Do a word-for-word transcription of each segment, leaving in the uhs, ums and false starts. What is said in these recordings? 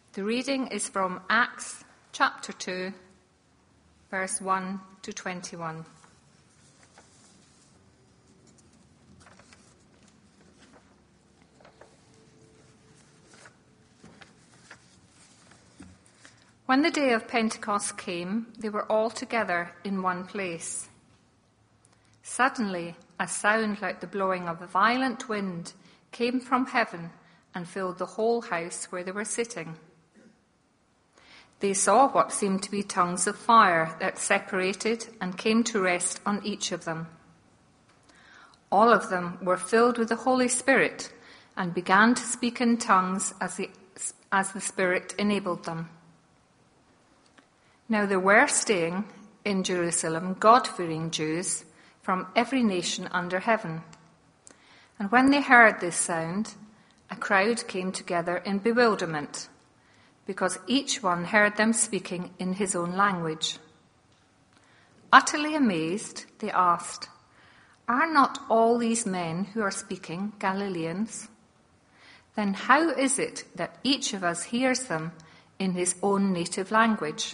The reading is from Acts chapter two, verse one to twenty-one. When the day of Pentecost came, they were all together in one place. Suddenly, a sound like the blowing of a violent wind came from heaven and filled the whole house where they were sitting. They saw what seemed to be tongues of fire that separated and came to rest on each of them. All of them were filled with the Holy Spirit and began to speak in tongues as the, as the Spirit enabled them. Now there were staying in Jerusalem God-fearing Jews from every nation under heaven. And when they heard this sound, a crowd came together in bewilderment, because each one heard them speaking in his own language. Utterly amazed, they asked, "Are not all these men who are speaking Galileans? Then how is it that each of us hears them in his own native language?"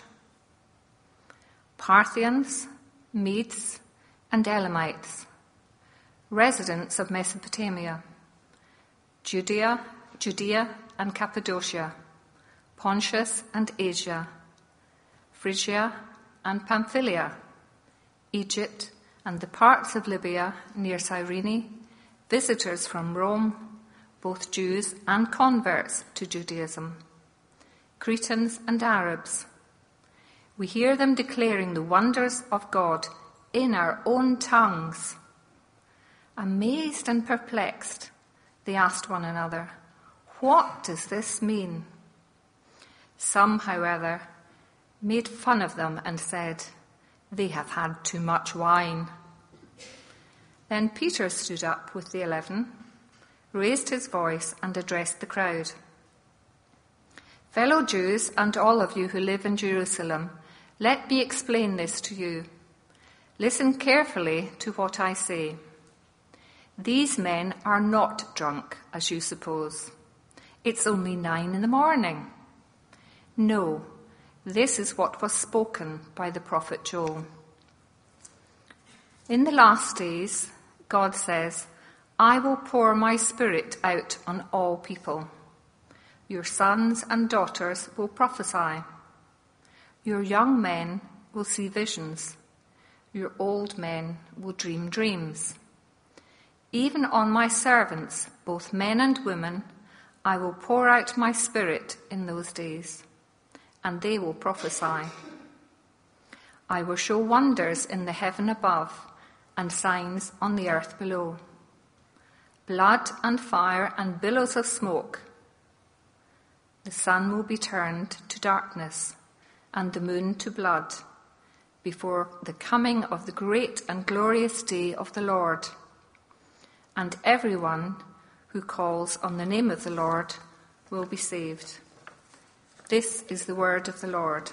Parthians, Medes, and Elamites, residents of Mesopotamia, Judea, Judea and Cappadocia, Pontus and Asia, Phrygia and Pamphylia, Egypt and the parts of Libya near Cyrene, visitors from Rome, both Jews and converts to Judaism, Cretans and Arabs. We hear them declaring the wonders of God in our own tongues. Amazed and perplexed, they asked one another, "What does this mean?" Some, however, made fun of them and said, "They have had too much wine." Then Peter stood up with the eleven, raised his voice and addressed the crowd. "Fellow Jews and all of you who live in Jerusalem, let me explain this to you. Listen carefully to what I say. These men are not drunk, as you suppose. It's only nine in the morning. No, this is what was spoken by the prophet Joel. In the last days, God says, I will pour my spirit out on all people. Your sons and daughters will prophesy. Your young men will see visions. Your old men will dream dreams. Even on my servants, both men and women, I will pour out my spirit in those days, and they will prophesy. I will show wonders in the heaven above and signs on the earth below. Blood and fire and billows of smoke. The sun will be turned to darkness and the moon to blood before the coming of the great and glorious day of the Lord. And everyone who calls on the name of the Lord will be saved. This is the word of the Lord.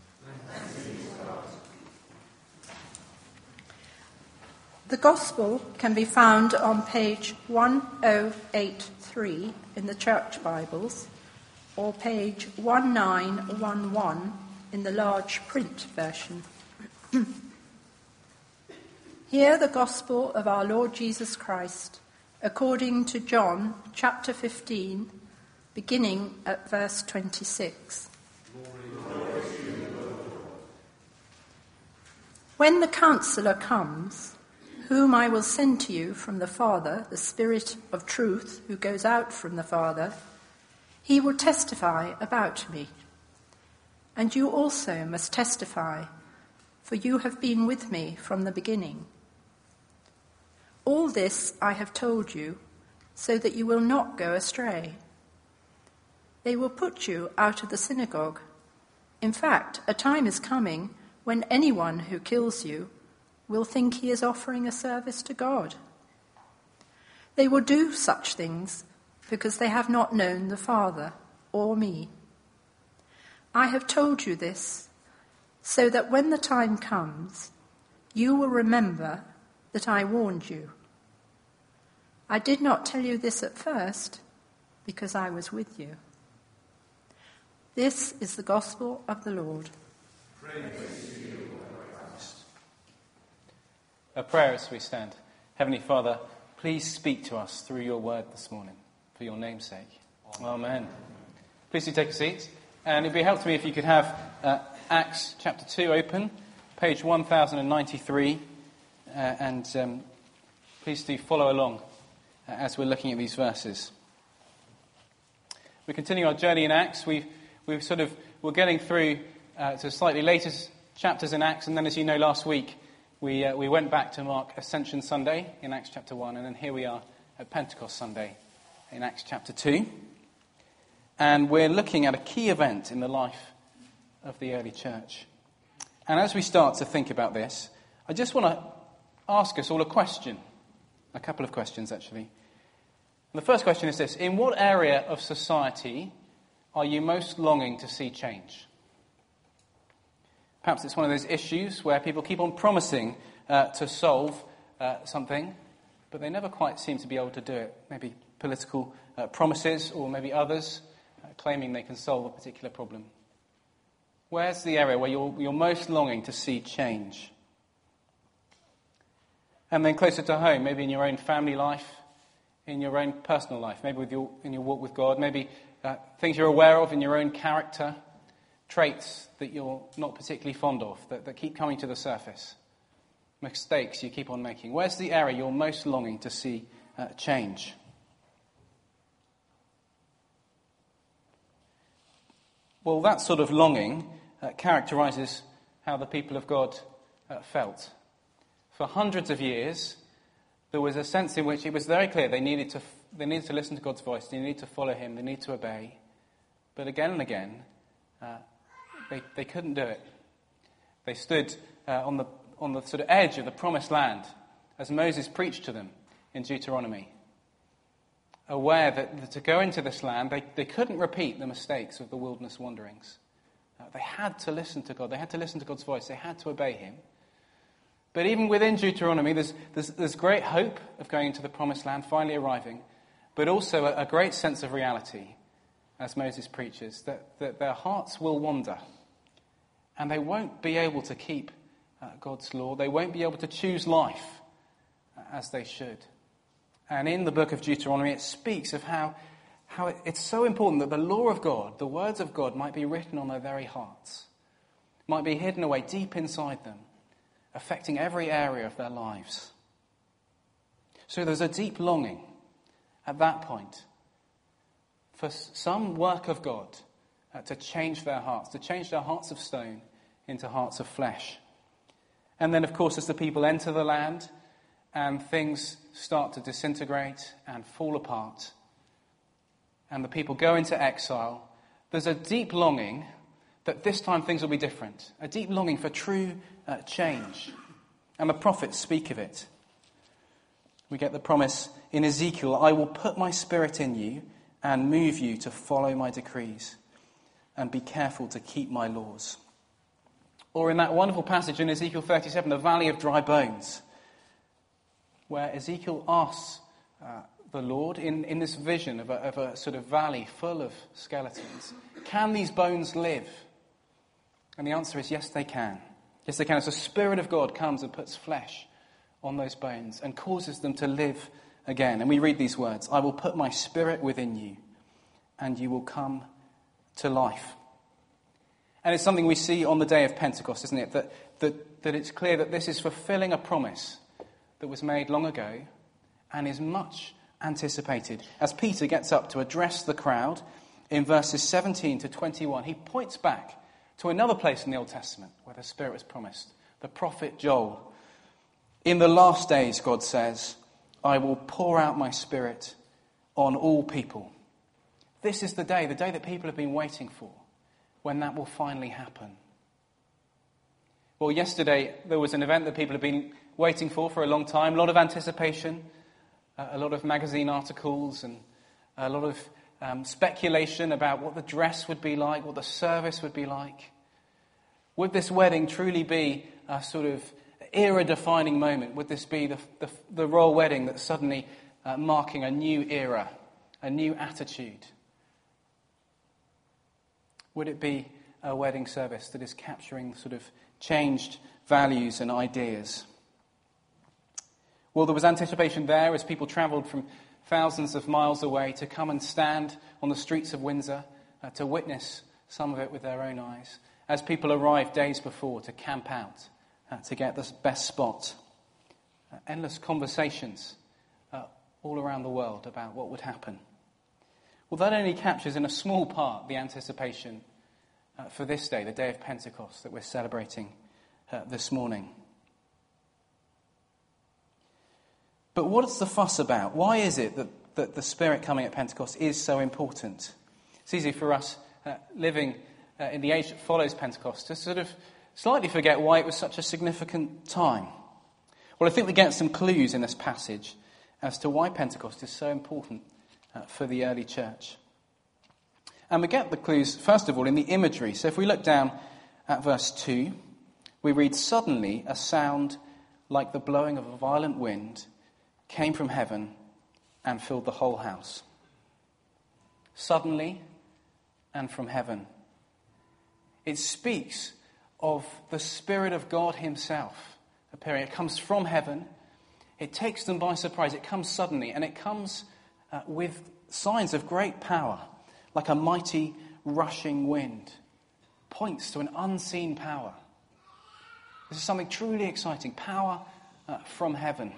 The Gospel can be found on page one oh eight three in the Church Bibles or page one nine one one in the large print version. Hear the Gospel of our Lord Jesus Christ according to John chapter fifteen, beginning at verse twenty-six. When the Counselor comes, whom I will send to you from the Father, the Spirit of truth who goes out from the Father, he will testify about me. And you also must testify, for you have been with me from the beginning. All this I have told you, so that you will not go astray. They will put you out of the synagogue. In fact, a time is coming when anyone who kills you will think he is offering a service to God. They will do such things because they have not known the Father or me. I have told you this so that when the time comes, you will remember that I warned you. I did not tell you this at first because I was with you. This is the gospel of the Lord. Praise to you, Lord Christ. A prayer as we stand. Heavenly Father, please speak to us through your word this morning, for your name's sake. Amen. Amen. Please do take a seat. And it'd be helpful to me if you could have uh, Acts chapter two open, page one thousand ninety-three. Uh, and um, please do follow along uh, as we're looking at these verses. We continue our journey in Acts. We've, we've sort of, we're getting through uh, to slightly later chapters in Acts. And then, as you know, last week we uh, we went back to mark Ascension Sunday in Acts chapter one. And then here we are at Pentecost Sunday in Acts chapter two. And we're looking at a key event in the life of the early church. And as we start to think about this, I just want to ask us all a question. A couple of questions, actually. And the first question is this: in what area of society are you most longing to see change? Perhaps it's one of those issues where people keep on promising uh, to solve uh, something, but they never quite seem to be able to do it. Maybe political uh, promises, or maybe others uh, claiming they can solve a particular problem. Where's the area where you're, you're most longing to see change? And then closer to home, maybe in your own family life, in your own personal life, maybe with your, in your walk with God, maybe uh, things you're aware of in your own character, traits that you're not particularly fond of, that, that keep coming to the surface, mistakes you keep on making. Where's the area you're most longing to see uh, change? Well, that sort of longing uh, characterises how the people of God uh, felt. For hundreds of years, there was a sense in which it was very clear they needed to they needed to listen to God's voice, they needed to follow him, they needed to obey. But again and again, uh, they they couldn't do it. They stood uh, on the on the sort of edge of the promised land as Moses preached to them in Deuteronomy, aware that, that to go into this land, they, they couldn't repeat the mistakes of the wilderness wanderings. Uh, they had to listen to God. They had to listen to God's voice. They had to obey him. But even within Deuteronomy, there's, there's, there's great hope of going into the promised land, finally arriving, but also a, a great sense of reality, as Moses preaches, that, that their hearts will wander, and they won't be able to keep uh, God's law. They won't be able to choose life uh, as they should. And in the book of Deuteronomy, it speaks of how, how it, it's so important that the law of God, the words of God, might be written on their very hearts, might be hidden away deep inside them, affecting every area of their lives. So there's a deep longing at that point for some work of God uh, to change their hearts, to change their hearts of stone into hearts of flesh. And then, of course, as the people enter the land and things start to disintegrate and fall apart, and the people go into exile, there's a deep longing that this time things will be different. A deep longing for true uh, change. And the prophets speak of it. We get the promise in Ezekiel, I will put my spirit in you and move you to follow my decrees and be careful to keep my laws. Or in that wonderful passage in Ezekiel thirty-seven, the valley of dry bones, where Ezekiel asks uh, the Lord in, in this vision of a, of a sort of valley full of skeletons, can these bones live? And the answer is yes, they can. Yes, they can. As the Spirit of God comes and puts flesh on those bones and causes them to live again. And we read these words, I will put my spirit within you and you will come to life. And it's something we see on the day of Pentecost, isn't it? That, that, that it's clear that this is fulfilling a promise that was made long ago and is much anticipated. As Peter gets up to address the crowd in verses seventeen to twenty-one, he points back to another place in the Old Testament where the Spirit was promised. The prophet Joel. In the last days, God says, I will pour out my Spirit on all people. This is the day, the day that people have been waiting for, when that will finally happen. Well, yesterday there was an event that people have been waiting for for a long time. A lot of anticipation, uh, a lot of magazine articles and a lot of um, speculation about what the dress would be like, what the service would be like. Would this wedding truly be a sort of era-defining moment? Would this be the, the, the royal wedding that's suddenly uh, marking a new era, a new attitude? Would it be a wedding service that is capturing sort of changed values and ideas? Well, there was anticipation there as people travelled from thousands of miles away to come and stand on the streets of Windsor, uh, to witness some of it with their own eyes, as people arrived days before to camp out, uh, to get the best spot. Uh, endless conversations uh, all around the world about what would happen. Well, that only captures in a small part the anticipation uh, for this day, the day of Pentecost that we're celebrating uh, this morning. But what's the fuss about? Why is it that, that the Spirit coming at Pentecost is so important? It's easy for us uh, living uh, in the age that follows Pentecost to sort of slightly forget why it was such a significant time. Well, I think we get some clues in this passage as to why Pentecost is so important uh, for the early church. And we get the clues, first of all, in the imagery. So if we look down at verse two, we read, "Suddenly a sound like the blowing of a violent wind came from heaven and filled the whole house." Suddenly and from heaven. It speaks of the Spirit of God himself appearing. It comes from heaven. It takes them by surprise. It comes suddenly, and it comes uh, with signs of great power, like a mighty rushing wind. Points to an unseen power. This is something truly exciting. Power uh, from heaven.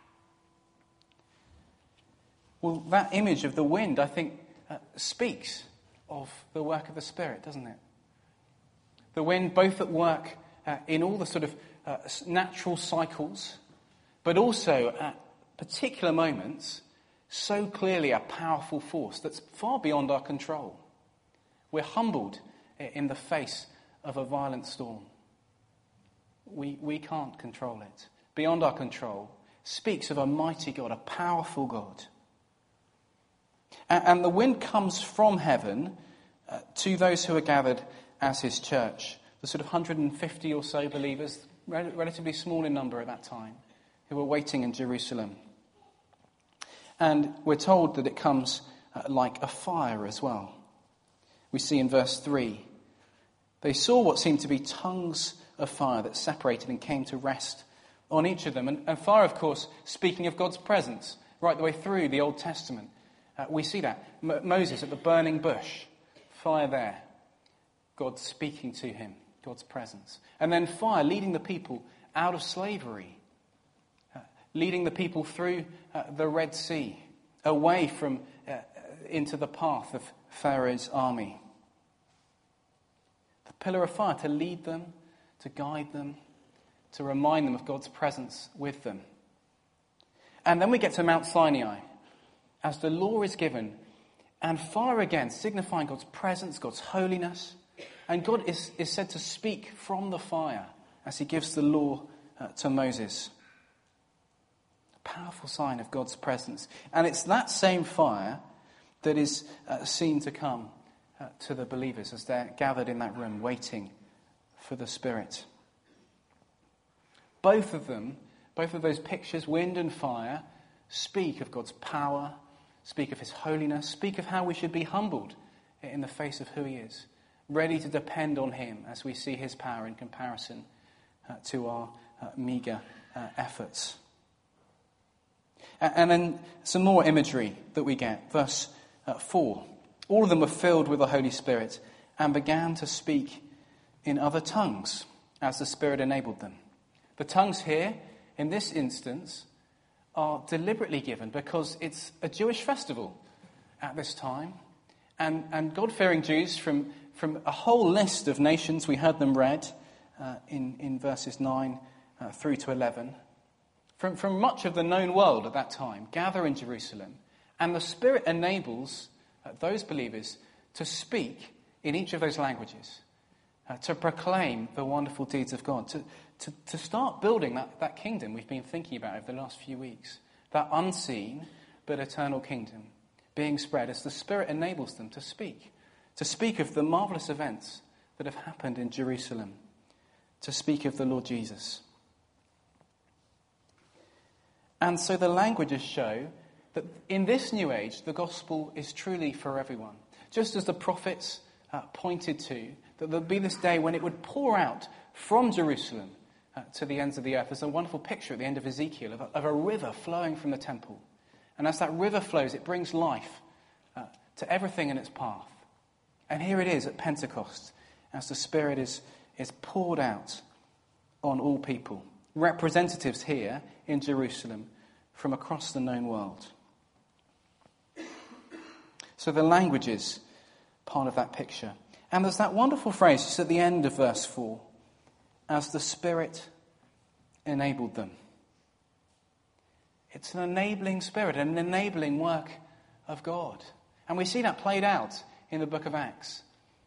Well, that image of the wind, I think, uh, speaks of the work of the Spirit, doesn't it? The wind both at work uh, in all the sort of uh, natural cycles, but also at particular moments, so clearly a powerful force that's far beyond our control. We're humbled in the face of a violent storm. We, we can't control it. Beyond our control, speaks of a mighty God, a powerful God. And the wind comes from heaven uh, to those who are gathered as his church. The sort of one hundred fifty or so believers, rel- relatively small in number at that time, who were waiting in Jerusalem. And we're told that it comes uh, like a fire as well. We see in verse three, they saw what seemed to be tongues of fire that separated and came to rest on each of them. And, and fire, of course, speaking of God's presence, right the way through the Old Testament. Uh, we see that. M- Moses at the burning bush, fire there. God speaking to him, God's presence. And then fire leading the people out of slavery. Uh, leading the people through uh, the Red Sea, away from, uh, into the path of Pharaoh's army. The pillar of fire to lead them, to guide them, to remind them of God's presence with them. And then we get to Mount Sinai, as the law is given, and fire again, signifying God's presence, God's holiness. And God is, is said to speak from the fire as he gives the law uh, to Moses. A powerful sign of God's presence. And it's that same fire that is uh, seen to come uh, to the believers as they're gathered in that room waiting for the Spirit. Both of them, both of those pictures, wind and fire, speak of God's power, speak of his holiness, speak of how we should be humbled in the face of who he is, ready to depend on him as we see his power in comparison uh, to our uh, meagre uh, efforts. And then some more imagery that we get. Verse uh, four. All of them were filled with the Holy Spirit and began to speak in other tongues as the Spirit enabled them. The tongues here, in this instance, are deliberately given because it's a Jewish festival at this time. And, and God-fearing Jews from, from a whole list of nations, we heard them read uh, in, in verses nine uh, through to eleven, from, from much of the known world at that time, gather in Jerusalem. And the Spirit enables uh, those believers to speak in each of those languages, uh, to proclaim the wonderful deeds of God, to, to, to start building that, that kingdom we've been thinking about over the last few weeks, that unseen but eternal kingdom being spread as the Spirit enables them to speak, to speak of the marvellous events that have happened in Jerusalem, to speak of the Lord Jesus. And so the languages show that in this new age, the gospel is truly for everyone. Just as the prophets uh, pointed to, that there'd be this day when it would pour out from Jerusalem uh, to the ends of the earth. There's a wonderful picture at the end of Ezekiel of a, of a river flowing from the temple. And as that river flows, it brings life uh, to everything in its path. And here it is at Pentecost, as the Spirit is, is poured out on all people. Representatives here in Jerusalem from across the known world. So the language is part of that picture. And there's that wonderful phrase just at the end of verse four. As the Spirit enabled them. It's an enabling Spirit, an enabling work of God. And we see that played out in the book of Acts.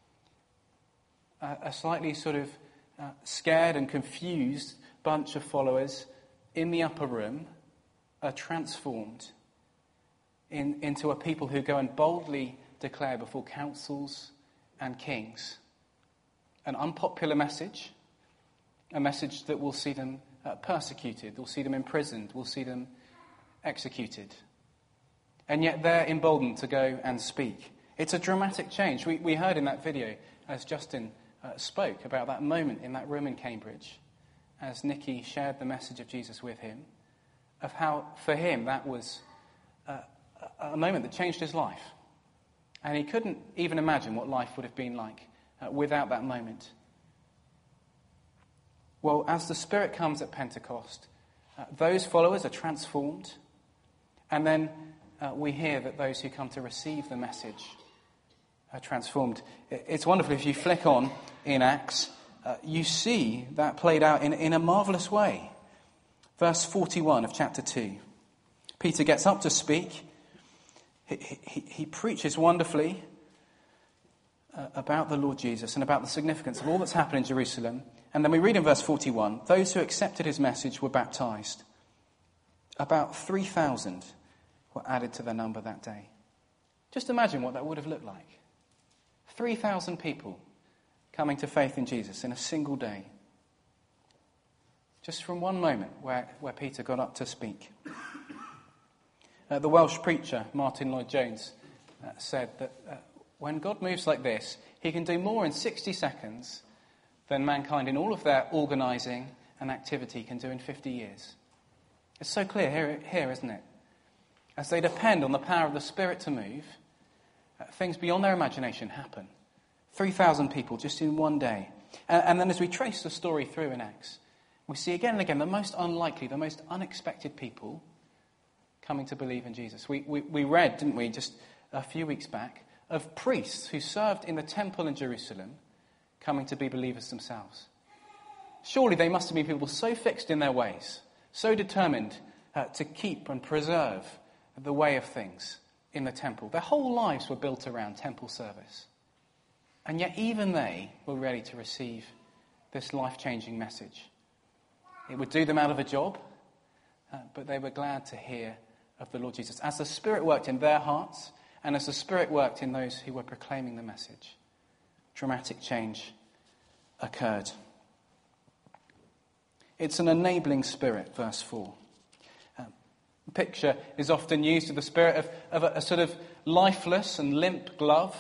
A, a slightly sort of uh, scared and confused bunch of followers in the upper room are transformed in, into a people who go and boldly declare before councils and kings an unpopular message, a message that will see them uh, persecuted, will see them imprisoned, will see them executed. And yet they're emboldened to go and speak. It's a dramatic change. We, we heard in that video, as Justin uh, spoke, about that moment in that room in Cambridge, as Nicky shared the message of Jesus with him, of how, for him, that was uh, a moment that changed his life. And he couldn't even imagine what life would have been like uh, without that moment. Well, as the Spirit comes at Pentecost, uh, those followers are transformed. And then uh, we hear that those who come to receive the message are transformed. It's wonderful. If you flick on in Acts, uh, you see that played out in, in a marvellous way. Verse forty-one of chapter two. Peter gets up to speak. He, he, he preaches wonderfully uh, about the Lord Jesus and about the significance of all that's happened in Jerusalem. And then we read in verse forty-one, those who accepted his message were baptized. About three thousand were added to their number that day. Just imagine what that would have looked like. three thousand people coming to faith in Jesus in a single day. Just from one moment where, where Peter got up to speak. Uh, the Welsh preacher, Martin Lloyd-Jones, uh, said that uh, when God moves like this, he can do more in sixty seconds than mankind in all of their organising and activity can do in fifty years. It's so clear here, here, isn't it? As they depend on the power of the Spirit to move, uh, things beyond their imagination happen. three thousand people just in one day. And, and then as we trace the story through in Acts, we see again and again the most unlikely, the most unexpected people coming to believe in Jesus. We, we, we read, didn't we, just a few weeks back, of priests who served in the temple in Jerusalem coming to be believers themselves. Surely they must have been people so fixed in their ways, so determined uh, to keep and preserve the way of things in the temple. Their whole lives were built around temple service. And yet even they were ready to receive this life-changing message. It would do them out of a job, uh, but they were glad to hear of the Lord Jesus. As the Spirit worked in their hearts, and as the Spirit worked in those who were proclaiming the message, dramatic change occurred. It's an enabling Spirit, verse four. Um, the picture is often used of the Spirit of, of a, a sort of lifeless and limp glove.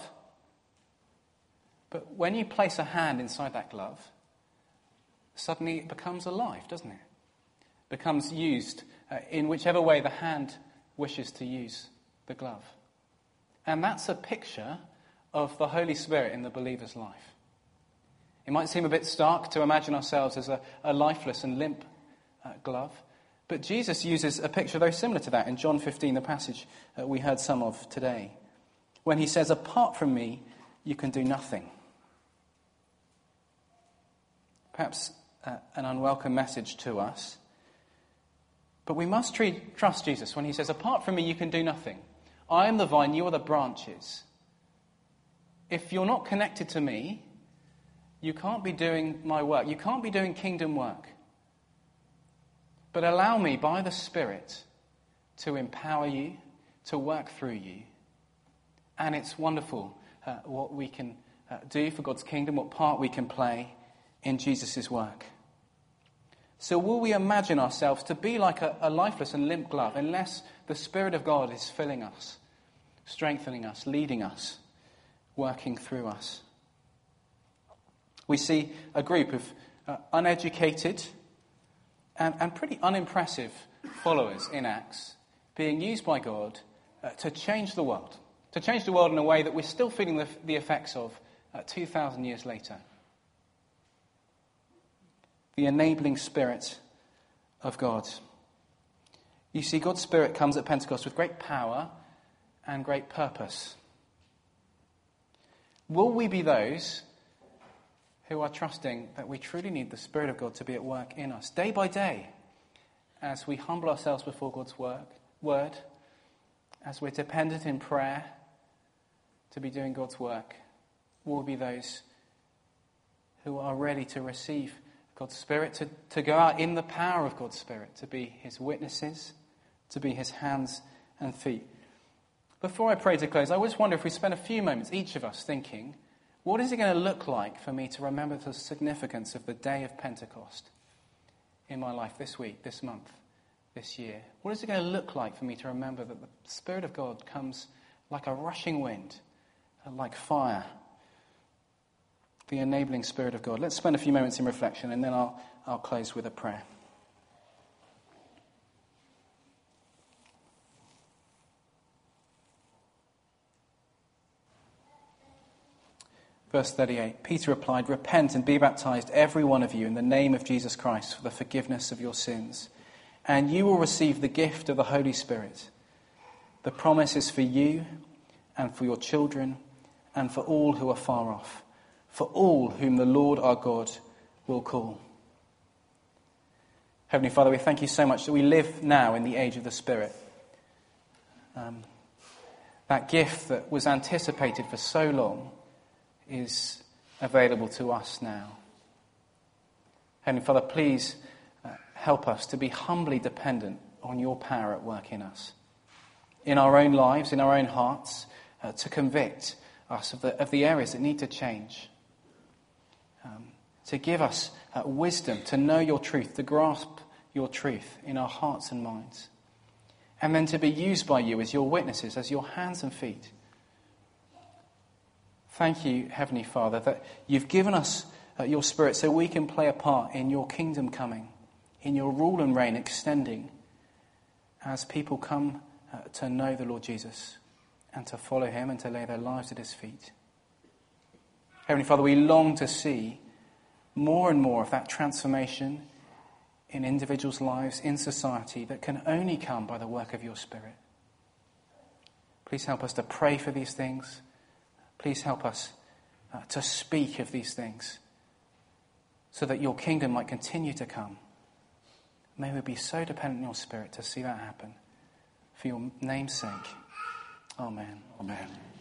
But when you place a hand inside that glove, suddenly it becomes alive, doesn't it? It becomes used uh, in whichever way the hand wishes to use the glove. And that's a picture of the Holy Spirit in the believer's life. It might seem a bit stark to imagine ourselves as a, a lifeless and limp uh, glove, but Jesus uses a picture very similar to that in John fifteen, the passage uh, we heard some of today, when he says, apart from me, you can do nothing. Perhaps uh, an unwelcome message to us, but we must treat, trust Jesus when he says, apart from me, you can do nothing. I am the vine, you are the branches. If you're not connected to me, you can't be doing my work. You can't be doing kingdom work. But allow me, by the Spirit, to empower you, to work through you. And it's wonderful uh, what we can uh, do for God's kingdom, what part we can play in Jesus' work. So will we imagine ourselves to be like a, a lifeless and limp glove unless the Spirit of God is filling us, strengthening us, leading us, working through us? We see a group of uh, uneducated and, and pretty unimpressive followers in Acts being used by God uh, to change the world. To change the world in a way that we're still feeling the, the effects of uh, two thousand years later. The enabling Spirit of God. You see, God's Spirit comes at Pentecost with great power and great purpose. Will we be those who are trusting that we truly need the Spirit of God to be at work in us, day by day, as we humble ourselves before God's work, word, as we're dependent in prayer to be doing God's work? Will we be those who are ready to receive God's Spirit, to, to go out in the power of God's Spirit, to be his witnesses, to be his hands and feet? Before I pray to close, I always wonder if we spend a few moments, each of us, thinking, what is it going to look like for me to remember the significance of the day of Pentecost in my life this week, this month, this year? What is it going to look like for me to remember that the Spirit of God comes like a rushing wind, like fire, the enabling Spirit of God? Let's spend a few moments in reflection, and then I'll, I'll close with a prayer. Verse thirty-eight, Peter replied, "Repent and be baptized, every one of you, in the name of Jesus Christ for the forgiveness of your sins, and you will receive the gift of the Holy Spirit. The promise is for you and for your children and for all who are far off, for all whom the Lord our God will call." Heavenly Father, we thank you so much that we live now in the age of the Spirit. Um, that gift that was anticipated for so long is available to us now. Heavenly Father, please uh, help us to be humbly dependent on your power at work in us, in our own lives, in our own hearts, uh, to convict us of the, of the areas that need to change, um, to give us uh, wisdom to know your truth, to grasp your truth in our hearts and minds, and then to be used by you as your witnesses, as your hands and feet. Thank you, Heavenly Father, that you've given us uh, your Spirit so we can play a part in your kingdom coming, in your rule and reign extending, as people come uh, to know the Lord Jesus and to follow him and to lay their lives at his feet. Heavenly Father, we long to see more and more of that transformation in individuals' lives, in society, that can only come by the work of your Spirit. Please help us to pray for these things. Please help us uh, to speak of these things so that your kingdom might continue to come. May we be so dependent on your Spirit to see that happen. For your name's sake. Amen. Amen.